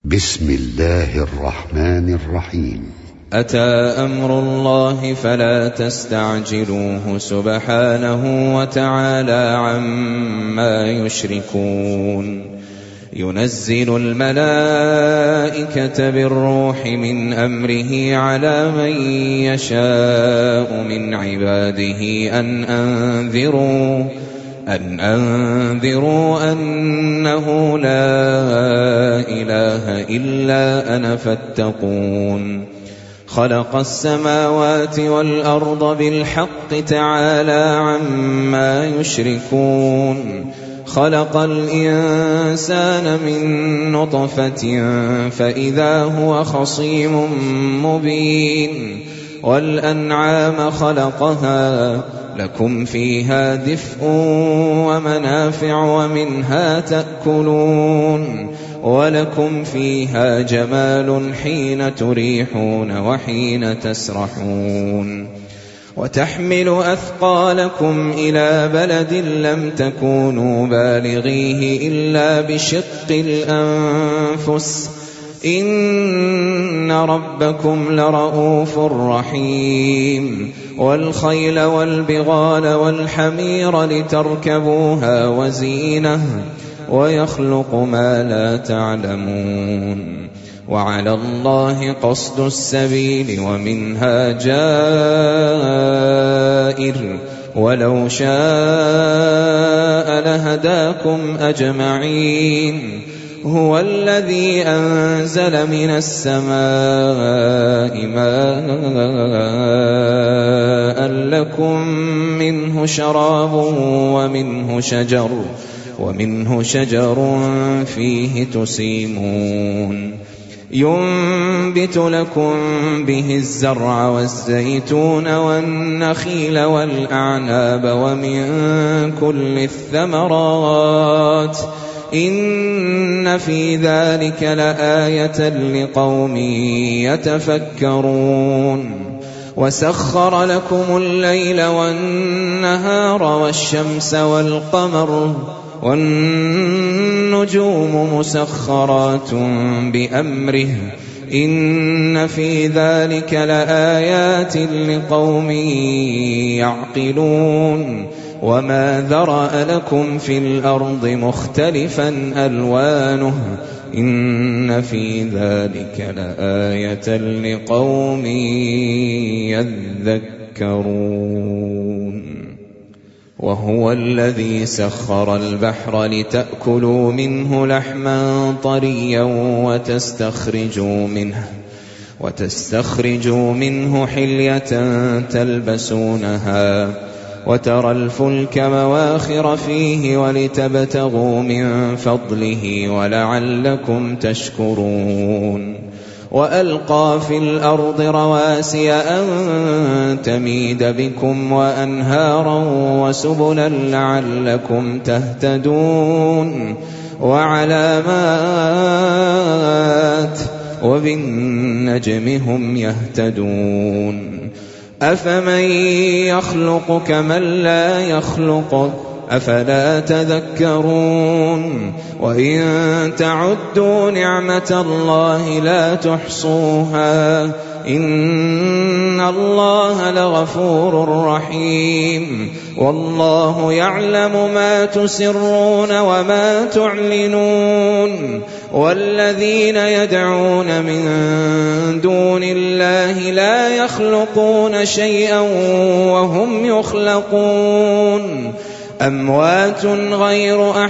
بسم الله الرحمن الرحيم. أتى أمر الله فلا تستعجلوه سبحانه وتعالى عما يشركون. ينزل الملائكة بالروح من أمره على من يشاء من عباده أن أنذروا أنه لا إله إلا أنا فاتقون. خلق السماوات والأرض بالحق تعالى عما يشركون. خلق الإنسان من نطفة فإذا هو خصيم مبين. والأنعام خلقها لكم فيها دفء ومنافع ومنها تأكلون. ولكم فيها جمال حين تريحون وحين تسرحون. وتحمل أثقالكم إلى بلد لم تكونوا بالغيه إلا بشق الأنفس إن ربكم لرؤوف رحيم. والخيل والبغال والحمير لتركبوها وزينة ويخلق ما لا تعلمون. وعلى الله قصد السبيل ومنها جائر ولو شاء لهداكم أجمعين. هو الذي أنزل من السماء ماء لكم منه شراب ومنه شجر فيه تسيمون. ينبت لكم به الزرع والزيتون والنخيل والأعناب ومن كل الثمرات إن في ذلك لآية لقوم يتفكرون. وسخر لكم الليل والنهار والشمس والقمر والنجوم مسخرات بأمره إن في ذلك لآيات لقوم يعقلون. وما ذرأ لكم في الأرض مختلفا ألوانه إن في ذلك لآية لقوم يذكرون. وهو الذي سخر البحر لتأكلوا منه لحما طريا وتستخرجوا منه حلية تلبسونها وترى الفلك مواخر فيه ولتبتغوا من فضله ولعلكم تشكرون. وألقى في الأرض رواسي أن تميد بكم وأنهارا وسبلا لعلكم تهتدون. وعلامات وبالنجم هم يهتدون. أفمن يخلق كمن لا يخلق أفلا تذكرون. وإن تعدوا نعمة الله لا تحصوها إن الله لغفور رحيم. والله يعلم ما تسرون وما تعلنون. والذين يدعون من دون الله لا يخلقون شيئا وهم يخلقون. أموات غير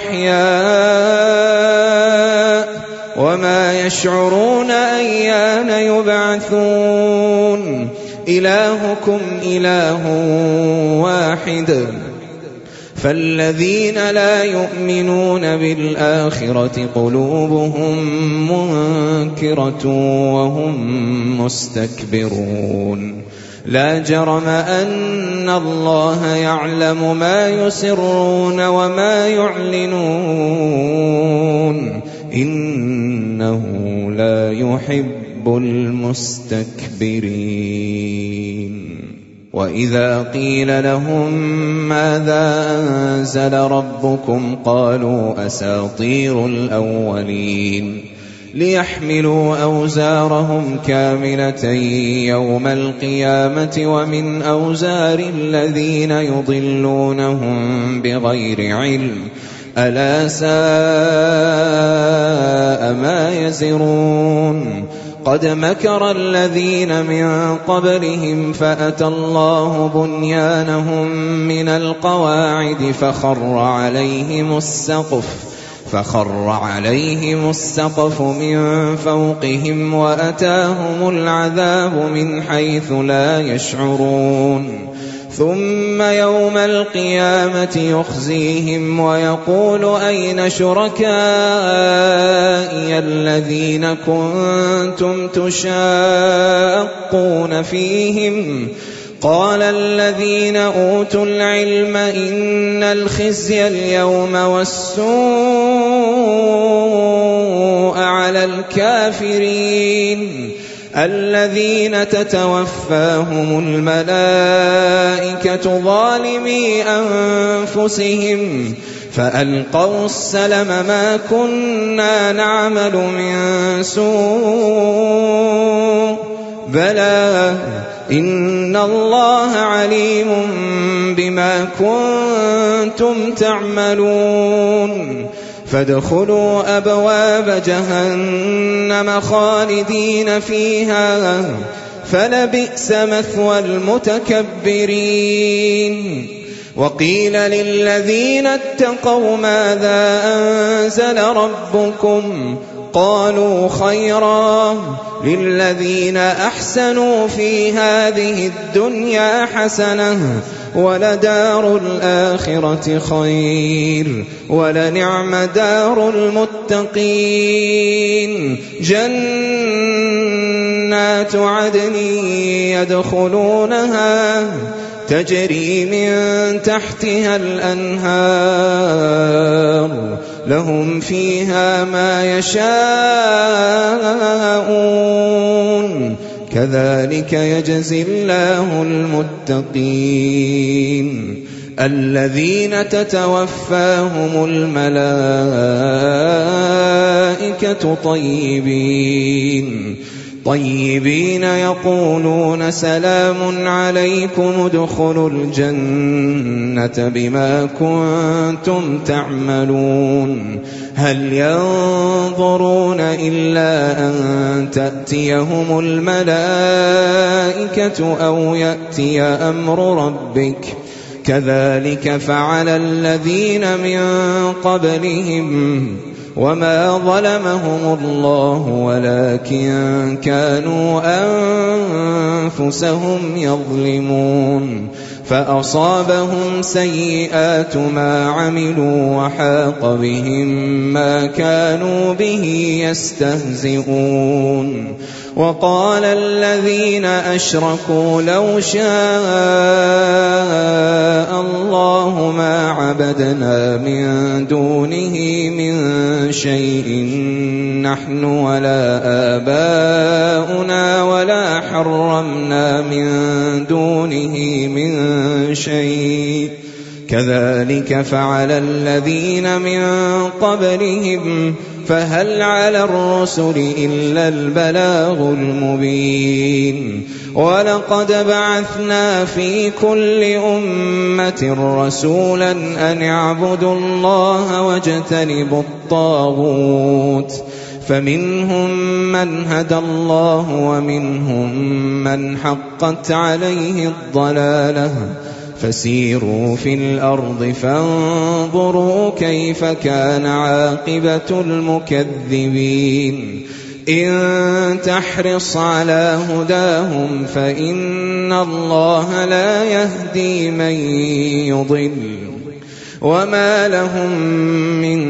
أحياء وما يشعرون أيان يبعثون. إلهكم إله واحد فالذين لا يؤمنون بالآخرة قلوبهم منكرة وهم مستكبرون. لا جرم أن الله يعلم ما يسرون وما يعلنون إنه لا يحب المستكبرين. وإذا قيل لهم ماذا أنزل ربكم قالوا أساطير الأولين. ليحملوا أوزارهم كاملة يوم القيامة ومن أوزار الذين يضلونهم بغير علم ألا ساء ما يزرون قد مكر الذين من قبلهم فأتى الله بنيانهم من القواعد فخر عليهم السقف من فوقهم وأتاهم العذاب من حيث لا يشعرون ثم يوم القيامة يخزيهم ويقول أين شركائي الذين كنتم تشاقون فيهم قال الذين أوتوا العلم إن الخزي اليوم والسوء على الكافرين الذين تتوفاهم الملائكة ظالمي أنفسهم فألقوا السلم ما كنا نعمل من سوء بلى إن الله عليم بما كنتم تعملون فادخلوا أبواب جهنم خالدين فيها فلبئس مثوى المتكبرين وقيل للذين اتقوا ماذا أنزل ربكم قالوا خيرا للذين أحسنوا في هذه الدنيا حسنة ولدار الآخرة خير ولنعم دار المتقين جنات عدن يدخلونها تجري من تحتها الأنهار لهم فيها ما يشاءون كذلك يجزي الله المتقين الذين تتوفاهم الملائكة طيبين يقولون سلام عليكم ادخلوا الجنة بما كنتم تعملون هل ينظرون إلا أن تأتيهم الملائكة أو يأتي أمر ربك كذلك فعل الذين من قبلهم وما ظلمهم الله ولكن كانوا أنفسهم يظلمون فأصابهم سيئات ما عملوا وحاق بهم ما كانوا به يستهزئون وقال الذين أشركوا لو شاء الله ما عبدنا من دونه من شيء نحن ولا آباؤنا ولا حرمنا من دونه من شيء كذلك فعل الذين من قبلهم فهل على الرسل إلا البلاغ المبين ولقد بعثنا في كل أمة رسولا أن اعبدوا الله واجتنبوا الطاغوت فمنهم من هدى الله ومنهم من حقت عليه الضلالة فسيروا في الأرض فانظروا كيف كان عاقبة المكذبين إن تحرص على هداهم فإن الله لا يهدي من يضل وما لهم من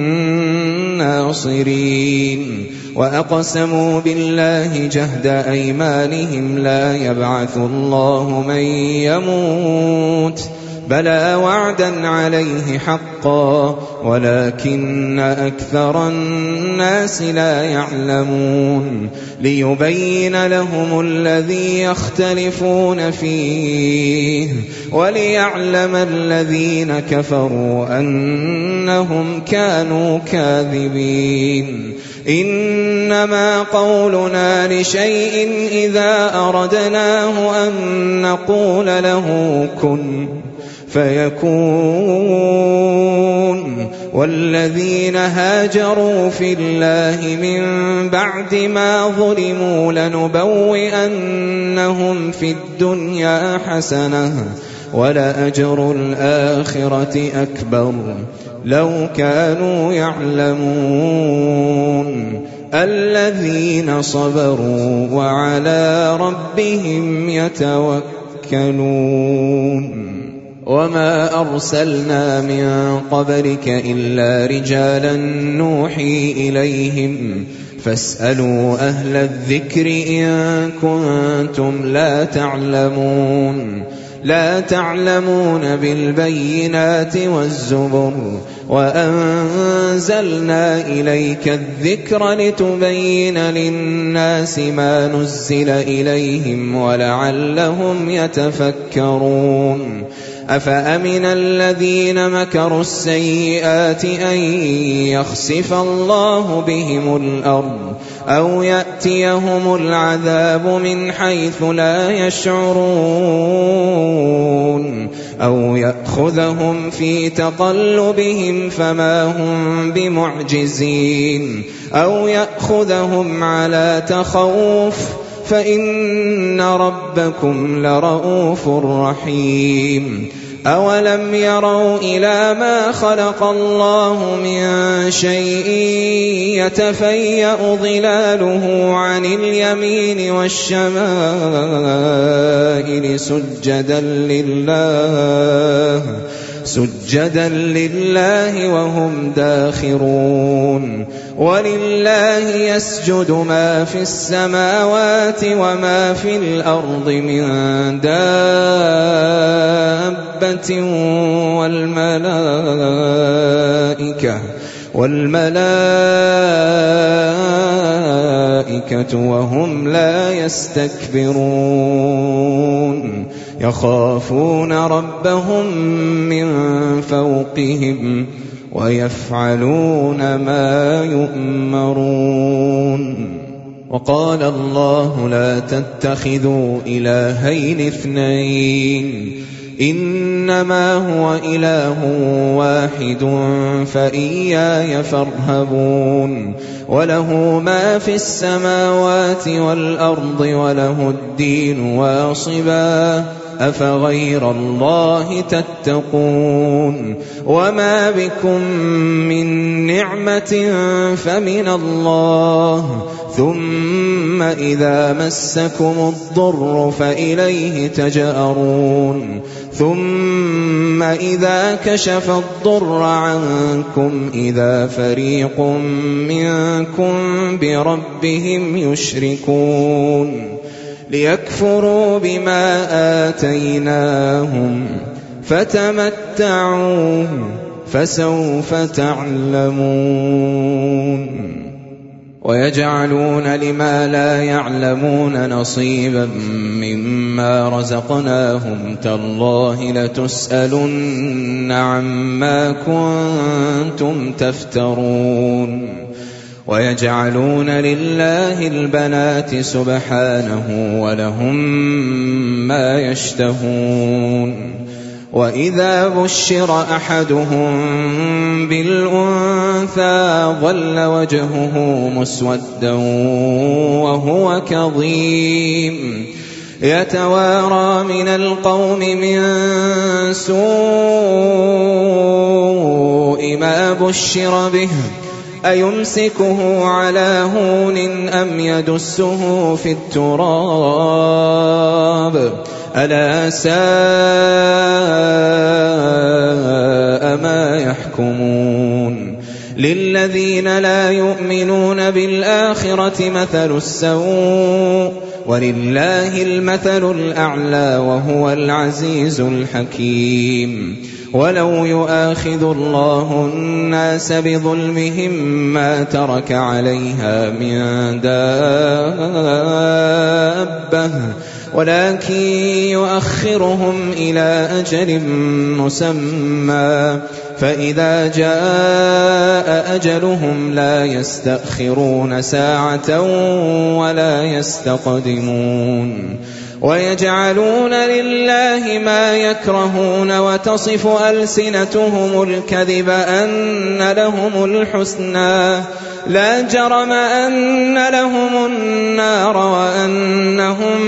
ناصرين وأقسموا بالله جهد أيمانهم لا يبعث الله من يموت بلى وعدا عليه حقا ولكن أكثر الناس لا يعلمون ليبين لهم الذي يختلفون فيه وليعلم الذين كفروا أنهم كانوا كاذبين إنما قولنا لشيء إذا أردناه أن نقول له كن فيكون. والذين هاجروا في الله من بعد ما ظلموا لنبوئنهم في الدنيا حسنة ولأجر الآخرة أكبر لو كانوا يعلمون. الذين صبروا وعلى ربهم يتوكلون. وما أرسلنا من قبلك إلا رجالا نوحي إليهم فاسألوا أهل الذكر إن كنتم لا تعلمون بالبينات والزبر وأنزلنا إليك الذكر لتبين للناس ما نزل إليهم ولعلهم يتفكرون. أفأمن الذين مكروا السيئات أن يخسف الله بهم الأرض أو يأتيهم العذاب من حيث لا يشعرون أو يأخذهم في تقلبهم فما هم بمعجزين أو يأخذهم على تخوف فإن ربكم لرؤوف رحيم. أولم يروا إلى ما خلق الله من شيء يتفيأ ظلاله عن اليمين والشمائل سجدا لله وهم داخرون. ولله يسجد ما في السماوات وما في الأرض من دابة والملائكة وهم لا يستكبرون. يخافون ربهم من فوقهم ويفعلون ما يؤمرون. وقال الله لا تتخذوا إلهين اثنين إنما هو إله واحد فإياي فارهبون. وله ما في السماوات والأرض وله الدين واصبا أفغير الله تتقون. وما بكم من نعمة فمن الله ثم إذا مسكم الضر فإليه تجأرون ثم إذا كشف الضر عنكم إذا فريق منكم بربهم يشركون ليكفروا بما آتيناهم فتمتعوا فسوف تعلمون. ويجعلون لما لا يعلمون نصيبا مما رزقناهم تالله لتسألن عما كنتم تفترون. ويجعلون لله البنات سبحانه ولهم ما يشتهون. وإذا بشر أحدهم بالأنثى ظل وجهه مسودا وهو كظيم يتوارى من القوم من سوء ما بشر به أيمسكه على هون أم يدسه في التراب ألا ساء ما يحكمون. للذين لا يؤمنون بالآخرة مثل السوء ولله المثل الأعلى وهو العزيز الحكيم. ولو يؤاخذ الله الناس بظلمهم ما ترك عليها من دابة ولكن يؤخرهم إلى أجل مسمى فإذا جاء أجلهم لا يستأخرون ساعة ولا يستقدمون ويجعلون لله ما يكرهون وتصف ألسنتهم الكذب أن لهم الحسنى لا جرم أن لهم النار وأنهم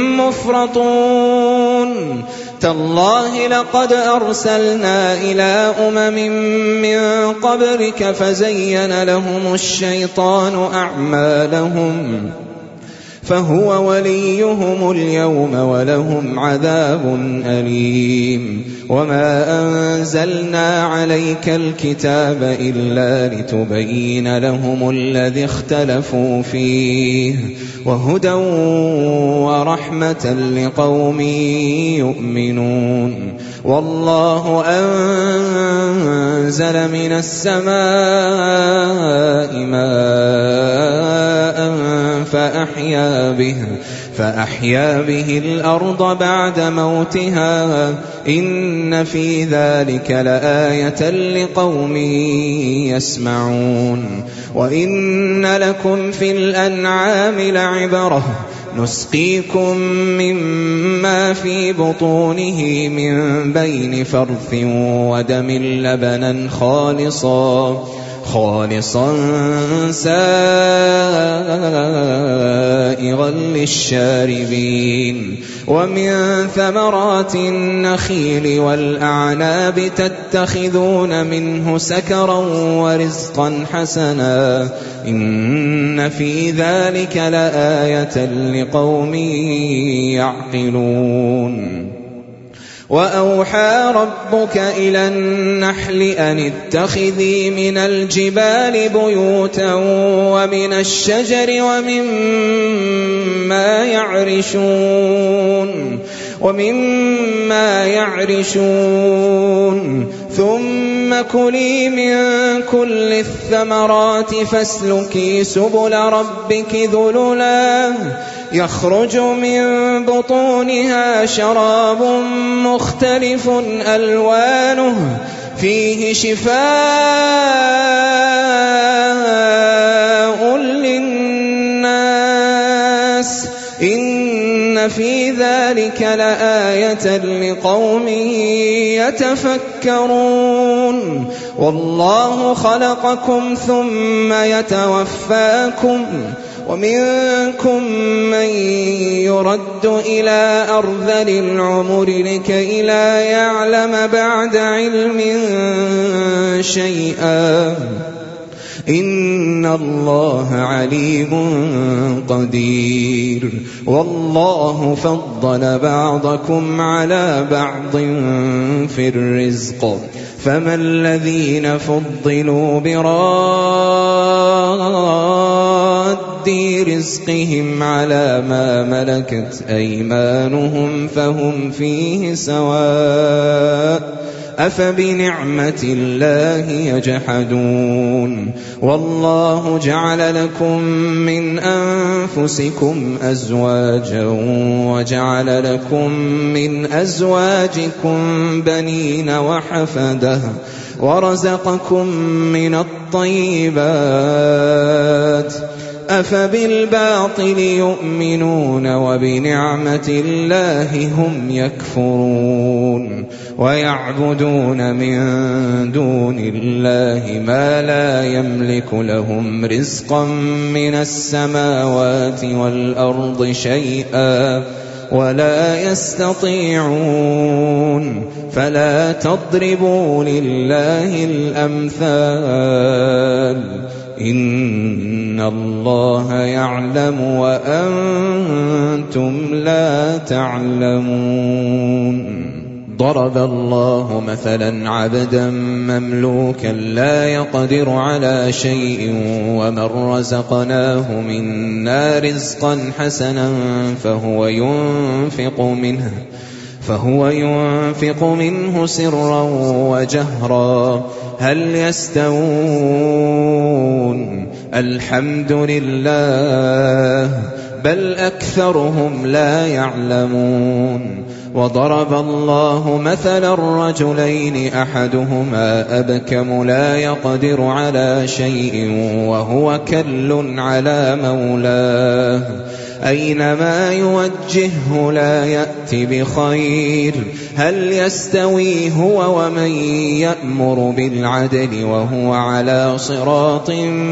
مفرطون تالله لقد أرسلنا إلى من قبلك فزين لهم الشيطان أعمالهم فهو وليهم اليوم ولهم عذاب أليم وما أنزلنا عليك الكتاب إلا لتبين لهم الذي اختلفوا فيه وهدى ورحمة لقوم يؤمنون والله أنزل من السماء ماء فأحيا به الأرض بعد موتها إن في ذلك لآية لقوم يسمعون وإن لكم في الأنعام لعبرة نسقيكم مما في بطونه من بين فرث ودم لبنا خالصا سائغا للشاربين ومن ثمرات النخيل والأعناب تتخذون منه سكرا ورزقا حسنا إن في ذلك لآية لقوم يعقلون وأوحى ربك إلى النحل أن اتخذي من الجبال بيوتا ومن الشجر ومما يعرشون ثم كلي من كل الثمرات فاسلكي سبل ربك ذللا يخرج من بطونها شراب مختلف ألوانه فيه شفاء للناس إن في ذلك لآية لقوم يتفكرون والله خلقكم ثم يتوفاكم ومنكم من يرد إلى أرذل العمر لكي لا يعلم بعد علم شيئا إن الله عليم قدير والله فضل بعضكم على بعض في الرزق فما الذين فضلوا براد رزقهم على ما ملكت أيمانهم فهم فيه سواء أفبنعمة الله يجحدون والله جعل لكم من أنفسكم أزواجا وجعل لكم من أزواجكم بنين وحفدة ورزقكم من الطيبات أفبالباطل يؤمنون وبنعمة الله هم يكفرون ويعبدون من دون الله ما لا يملك لهم رزقا من السماوات والأرض شيئا ولا يستطيعون فلا تضربوا لله الأمثال إن الله يعلم وأنتم لا تعلمون ضرب الله مثلا عبدا مملوكا لا يقدر على شيء ومن رزقناه منا رزقا حسنا فهو ينفق منه سرا وجهرا هل يستوون الحمد لله بل أكثرهم لا يعلمون. وضرب الله مثلا الرجلين أحدهما أبكم لا يقدر على شيء وهو كل على مولاه أينما يوجهه لا يأت بخير هل يستوي هو ومن يأمر بالعدل وهو على صراط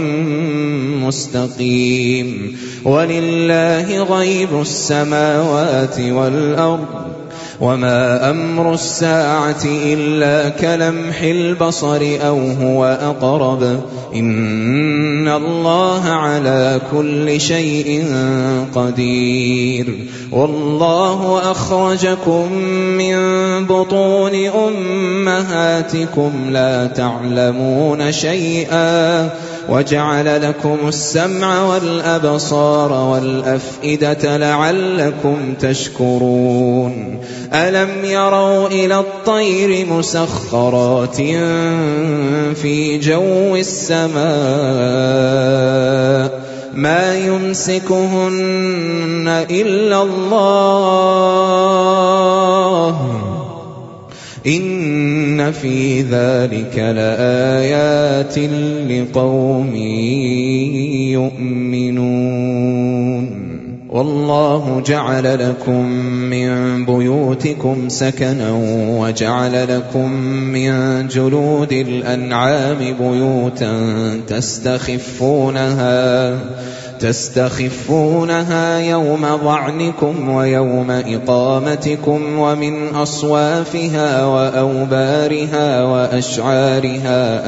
مستقيم. ولله غيب السماوات والأرض وما أمر الساعة إلا كلمح البصر أو هو أقرب إن الله على كل شيء قدير. والله أخرجكم من بطون أمهاتكم لا تعلمون شيئا وجعل لكم السمع والأبصار والأفئدة لعلكم تشكرون. ألم يروا إلى الطير مسخرات في جو السماء ما يمسكهن إلا الله إن في ذلك لآيات لقوم يؤمنون. والله جعل لكم من بيوتكم سكنا وجعل لكم من جلود الأنعام بيوتا تستخفونها يوم ظعنكم ويوم إقامتكم ومن أصوافها وأوبارها وأشعارها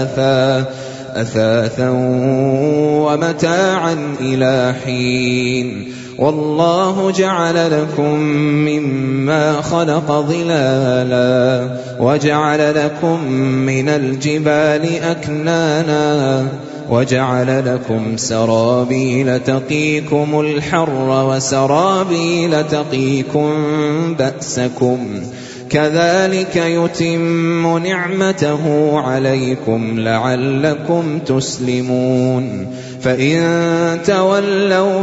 أثاثا ومتاعا إلى حين. والله جعل لكم مما خلق ظلالا وجعل لكم من الجبال أكنانا وجعل لكم سرابيل تقيكم الحر وسرابيل تقيكم بأسكم كذلك يتم نعمته عليكم لعلكم تسلمون. فإن تولوا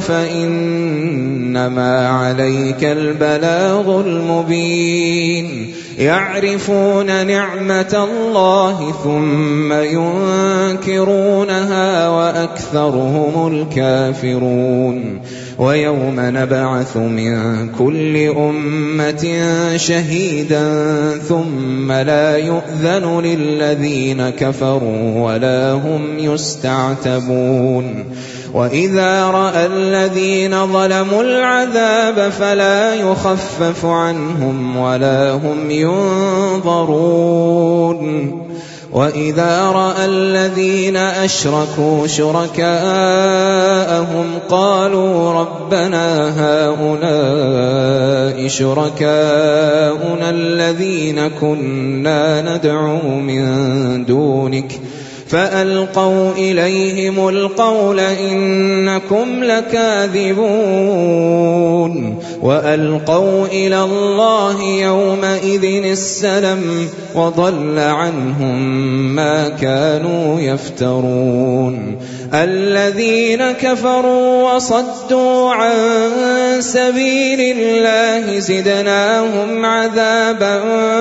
فإنما عليك البلاغ المبين. يعرفون نعمة الله ثم ينكرونها وأكثرهم الكافرون. ويوم نبعث من كل أمة شهيدا ثم لا يؤذن للذين كفروا ولا هم يستعتبون. وإذا رأى الذين ظلموا العذاب فلا يخفف عنهم ولا هم ينظرون. وإذا رأى الذين أشركوا شركاءهم قالوا ربنا هؤلاء شركاؤنا الذين كنا ندعو من دونك فألقوا إليهم القول إنكم لكاذبون. وألقوا إلى الله يومئذ السلم وضل عنهم ما كانوا يفترون. الذين كفروا وصدوا عن سبيل الله زدناهم عذابا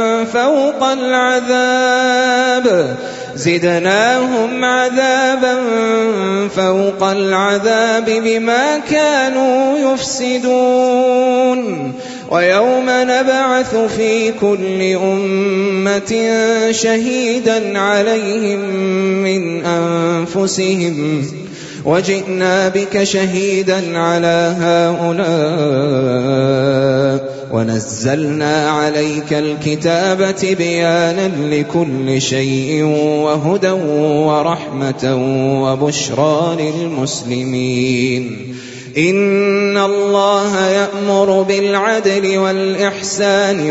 فوق العذاب بما كانوا يفسدون. ويوم نبعث في كل أمة شهيدا عليهم من أنفسهم وجئنا بك شهيدا على هؤلاء ونزلنا عليك الكتاب تبيانا لكل شيء وهدى ورحمة وبشرى للمسلمين. إن الله يأمر بالعدل والإحسان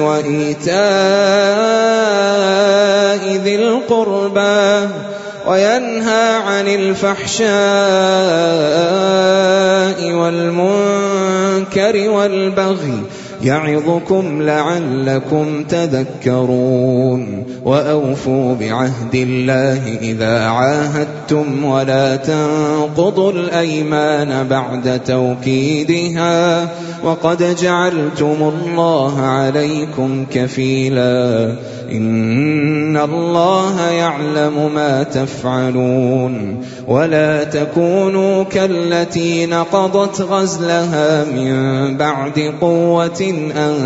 وإيتاء ذي القربى وينهى عن الفحشاء والمنكر والبغي يعظكم لعلكم تذكرون. وأوفوا بعهد الله إذا عاهدتم ولا تنقضوا الأيمان بعد توكيدها وقد جعلتم الله عليكم كفيلا إن الله يعلم ما تفعلون. ولا تكونوا كالتي نقضت غزلها من بعد قوة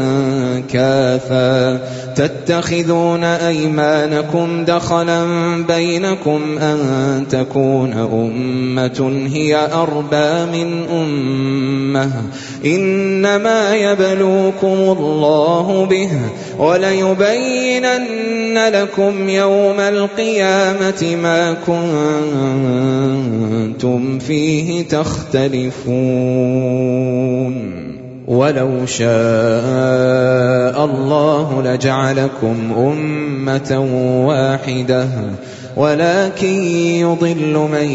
أنكاثا تتخذون أيمانكم دخلا بينكم أن تكون أمة هي أربى من أمة إنما يبلوكم الله به وليبينن لكم يوم القيامة ما كنتم فيه تختلفون. ولو شاء الله لجعلكم أمة واحدة ولكن يضل من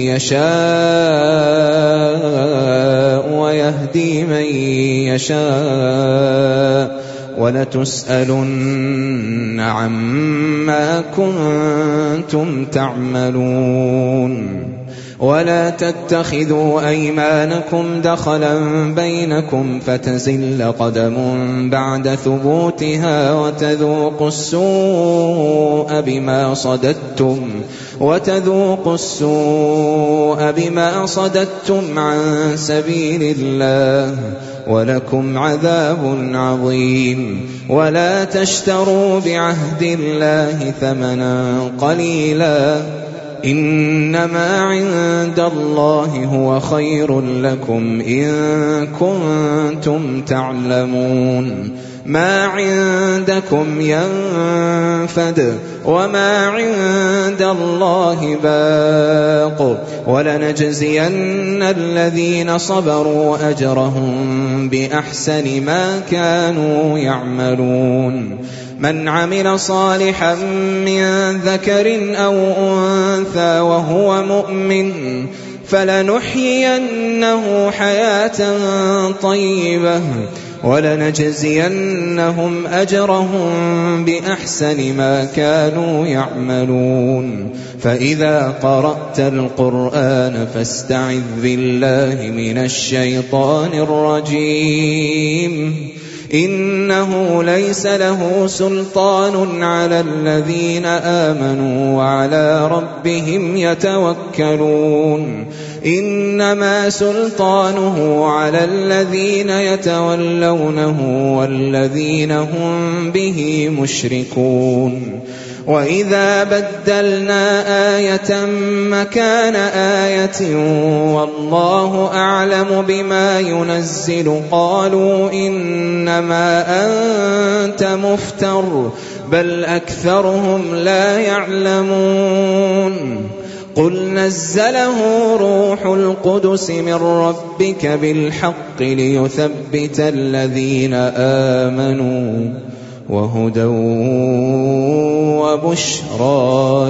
يشاء ويهدي من يشاء ولتسألن عما كنتم تعملون. ولا تتخذوا أيمانكم دخلا بينكم فتزل قدم بعد ثبوتها وتذوقوا السوء بما صددتم عن سبيل الله ولكم عذاب عظيم. ولا تشتروا بعهد الله ثمنا قليلا إنما عند الله هو خير لكم إن كنتم تعلمون. ما عندكم ينفد وما عند الله باق ولنجزين الذين صبروا أجرهم بأحسن ما كانوا يعملون. من عمل صالحا من ذكر أو أنثى وهو مؤمن فلنحيينه حياة طيبة ولنجزينهم أجرهم بأحسن ما كانوا يعملون. فإذا قرأت القرآن فاستعذ بالله من الشيطان الرجيم إنه ليس له سلطان على الذين آمنوا وعلى ربهم يتوكلون. إنما سلطانه على الذين يتولونه والذين هم به مشركون. وإذا بدلنا آية مكان آية والله أعلم بما ينزل قالوا إنما أنت مفتر بل أكثرهم لا يعلمون. قل نزله روح القدس من ربك بالحق ليثبت الذين آمنوا وهدى وبشرى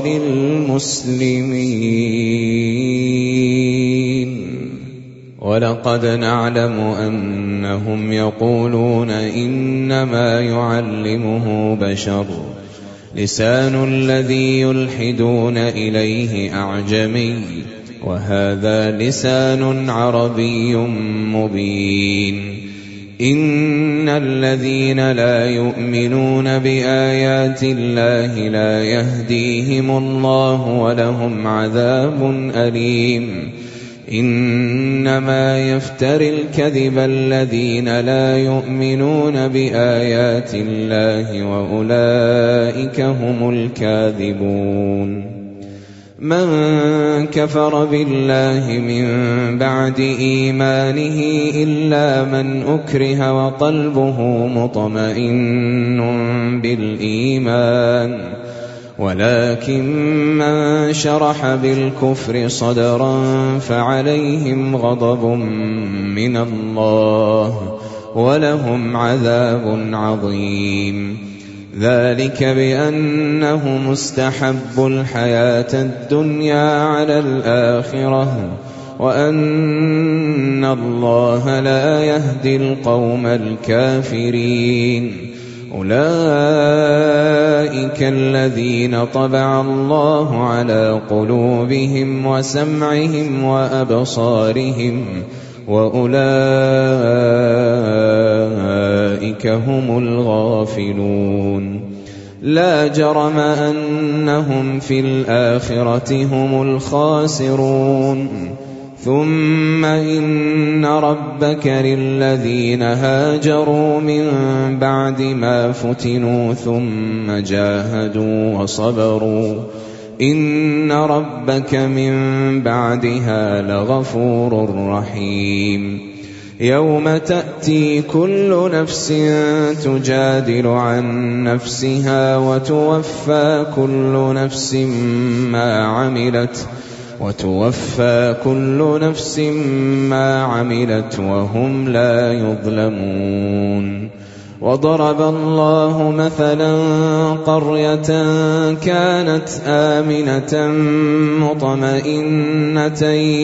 للمسلمين. ولقد نعلم أنهم يقولون إنما يعلمه بشر لسان الذي يلحدون إليه أعجمي وهذا لسان عربي مبين. إن الذين لا يؤمنون بآيات الله لا يهديهم الله ولهم عذاب أليم. إنما يفتري الكذب الذين لا يؤمنون بآيات الله وأولئك هم الكاذبون. من كفر بالله من بعد إيمانه إلا من أكره وقلبه مطمئن بالإيمان ولكن من شرح بالكفر صدرا فعليهم غضب من الله ولهم عذاب عظيم. ذلك بأنهم استحبوا الحياة الدنيا على الآخرة وأن الله لا يهدي القوم الكافرين. أولئك الذين طبع الله على قلوبهم وسمعهم وأبصارهم، وأولئك هم الغافلون. لا جرم أنهم في الآخرة هم الخاسرون. ثم إن ربك للذين هاجروا من بعد ما فتنوا ثم جاهدوا وصبروا إن ربك من بعدها لغفور رحيم. يوم تأتي كل نفس تجادل عن نفسها وتوفى كل نفس ما عملت وهم لا يظلمون. وضرب الله مثلا قرية كانت آمنة مطمئنة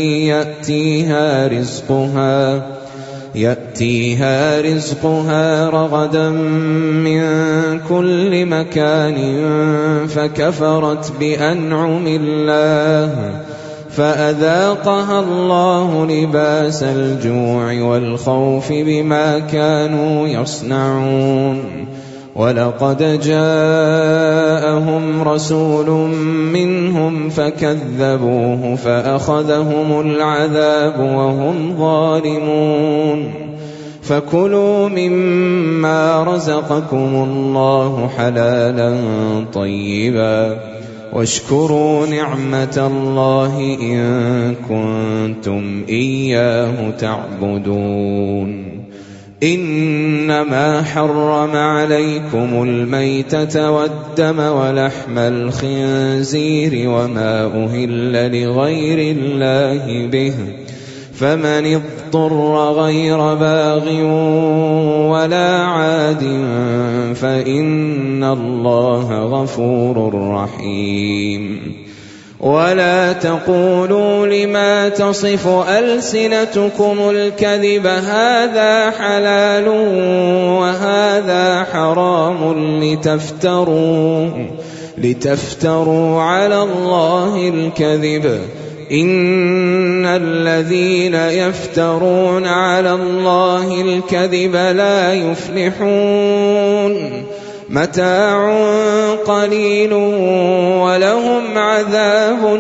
يأتيها رزقها رغدا من كل مكان فكفرت بأنعم الله فأذاقها الله لباس الجوع والخوف بما كانوا يصنعون. ولقد جاءهم رسول منهم فكذبوه فأخذهم العذاب وهم ظالمون. فكلوا مما رزقكم الله حلالا طيبا واشكروا نعمة الله إن كنتم إياه تعبدون. إنما حرم عليكم الميتة والدم ولحم الخنزير وما أهل لغير الله به، فمن اضطر غير باغ ولا عاد فإن الله غفور رحيم. ولا تقولوا لما تصف ألسنتكم الكذب هذا حلال وهذا حرام لتفتروا على الله الكذب. إن الذين يفترون على الله الكذب لا يفلحون. متاع قليل ولهم عذاب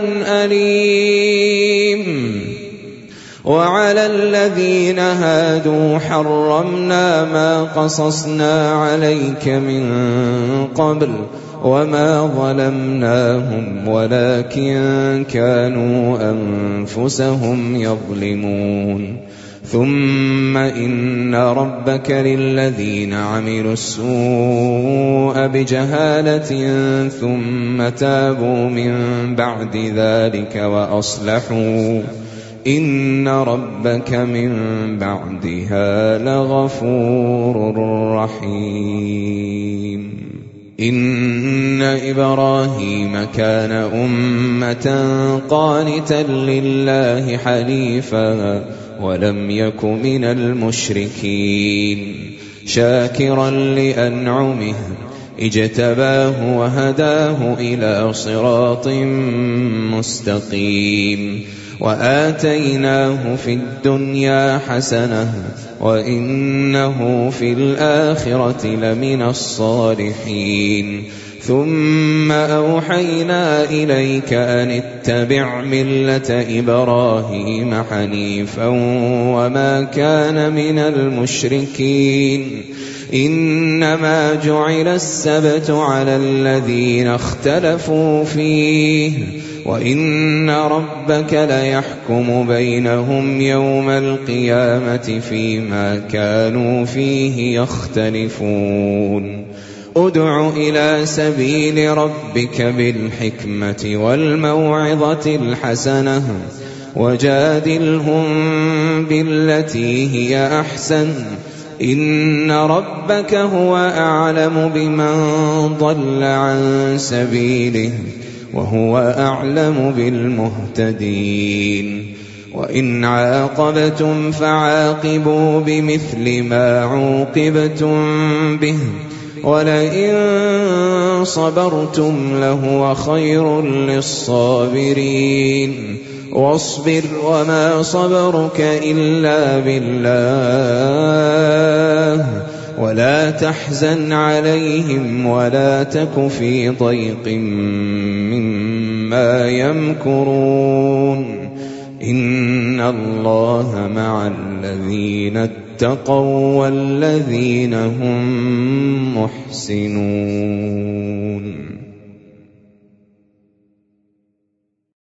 أليم. وعلى الذين هادوا حرمنا ما قصصنا عليك من قبل وما ظلمناهم ولكن كانوا أنفسهم يظلمون. ثم إن ربك للذين عملوا السوء بجهالة ثم تابوا من بعد ذلك وأصلحوا إن ربك من بعدها لغفور رحيم. إن إبراهيم كان أمة قانتا لله حنيفا ولم يك من المشركين شاكرا لأنعمه اجتباه وهداه إلى صراط مستقيم. وآتيناه في الدنيا حسنة وإنه في الآخرة لمن الصالحين. ثم أوحينا إليك أن اتبع ملة إبراهيم حنيفا وما كان من المشركين. إنما جعل السبت على الذين اختلفوا فيه وإن ربك ليحكم بينهم يوم القيامة فيما كانوا فيه يختلفون. ادع إلى سبيل ربك بالحكمة والموعظة الحسنة وجادلهم بالتي هي أحسن إن ربك هو أعلم بمن ضل عن سبيله وهو أعلم بالمهتدين. وإن عاقبتم فعاقبوا بمثل ما عوقبتم به ولئن صبرتم لهو خير للصابرين واصبر وما صبرك إلا بالله ولا تحزن عليهم ولا تك في ضيق مما يمكرون إن الله مع الذين اتقوا والذين هم محسنون.